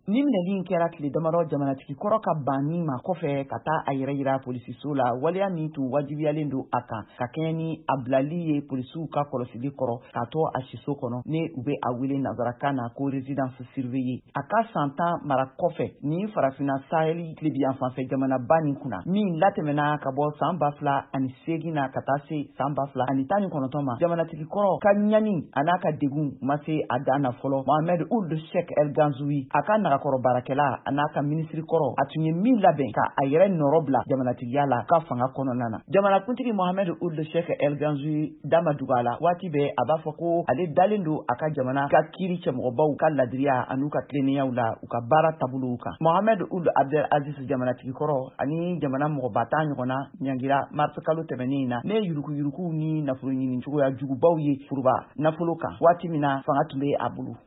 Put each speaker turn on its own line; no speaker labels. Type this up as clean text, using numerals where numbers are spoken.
Ni minɛli in kɛra tile damadɔ jamanatigi kɔrɔ ka banni ma kɔfɛ ka taa a yɛrɛ yira polisiso la waleya min tun wajibiyalen don a kan ka kɛɲɛ ni a bilali ye polisiw ka kɔlɔsili kɔrɔ k'a to a siso kɔnɔ ni u bɛ a wele nanzarakan na ko résidence surveillée a ka san 10 mara kɔfɛ ni farafinna saheli tilebiyan fanfɛ jamanaba nin kunna min latɛmɛna ka bɔ san 2008 na ka taa se san 2019 ma jamanatigi kɔrɔ ka ɲani a n'a ka degun ma se a dan na fɔlɔ Mohamed Ould Cheikh El Ganzoui a ka nagakɔrɔ baarakɛla a n'a ka minisiri kɔrɔ a tun ye min labɛn ka a yɛrɛ nɔrɔ bila jamanatigiya la ka fanga kɔnɔna na jamanakuntigi Mohamed Ould Cheikh El Ganzoui dama duga la waati bɛɛ a b'a fɔ ko ale dalen don a ka jamana ka kiiri cɛmɔgɔbaw ka ladiriya an'u ka tilennenyaw la u ka baara taabolow kan Mohamed Ould Abdel Aziz jamanatigi kɔrɔ ani jamana mɔgɔba ta ɲɔgɔnna ɲangira mars kalo tɛmɛnen na ne yuruguyuruguw ni nafolo ɲini cogoya jugubaw ye furuba nafolo kan waati min na fanga tun bɛ a bolo